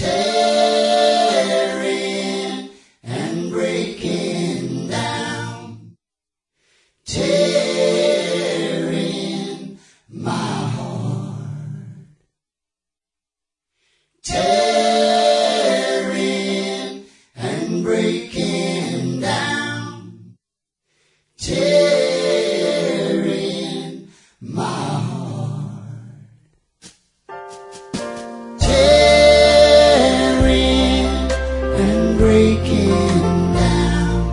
tearing and breaking down, tearing my heart, tearing and breaking down, tearing my heart, tearing and breaking down,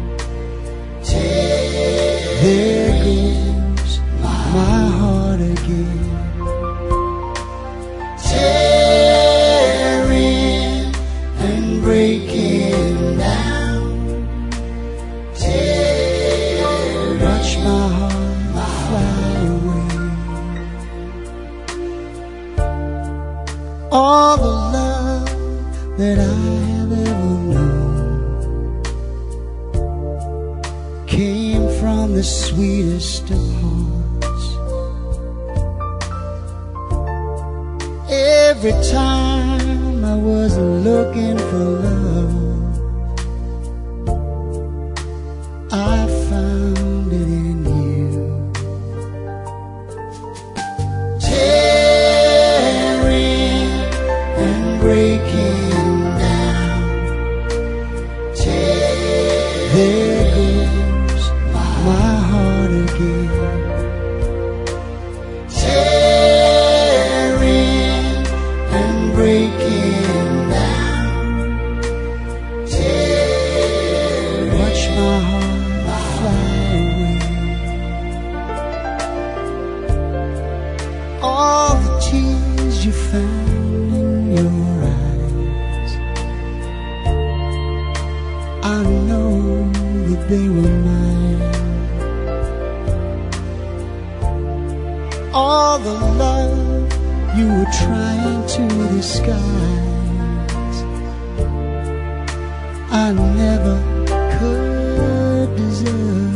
there goes my heart again, tearing and breaking down, watch my heart fly away. All the love that I have ever known came from the sweetest of hearts. Every time I was looking for love, I found it in you. Tearing and breaking down, there goes my heart again, tearing and breaking down, watch my heart fly away. All the tears you found in your eyes, I know that they were mine. All the love you were trying to disguise, I never could deserve.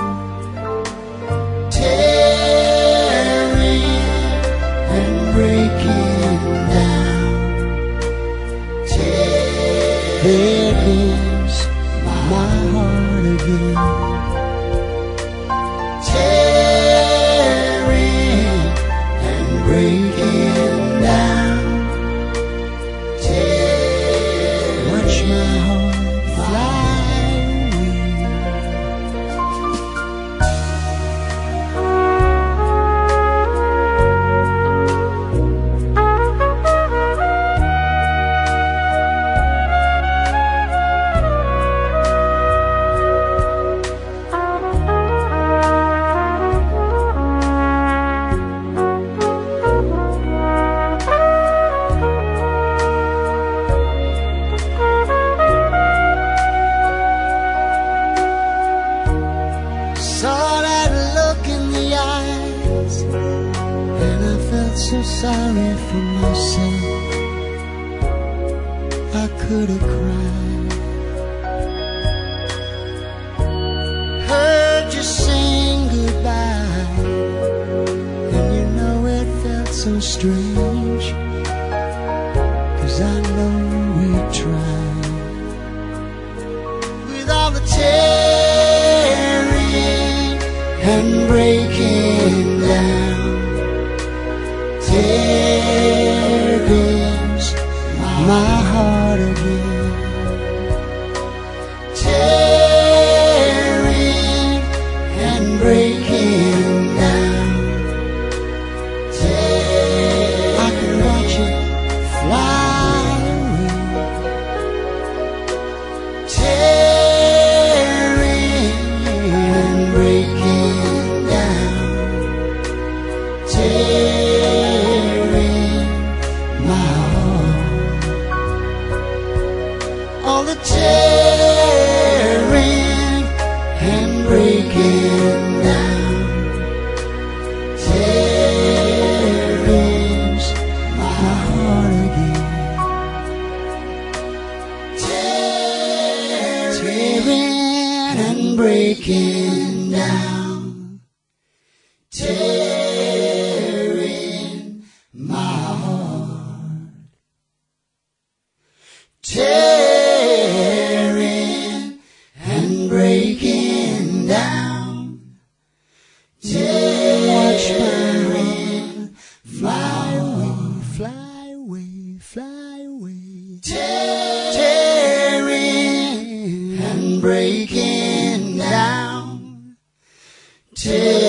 Tearing and breaking down, there goes my heart again, tearing and breaking down, watch my heart fly away. Saw that look in the eyes, and I felt so sorry for myself. I could have cried. Heard you sing goodbye, and you know it felt so strange, 'cause I know we tried. With all the tearing and breaking down, there goes my heart again, tearing and breaking down, I can watch it fly away, tearing and breaking down, tearing my heart. All the tearing and breaking down, tears my heart again, tearing and breaking down, tearing my heart. tearing and breaking down. Tearing, fly away, fly away, fly away. Tearing and breaking down. Tearing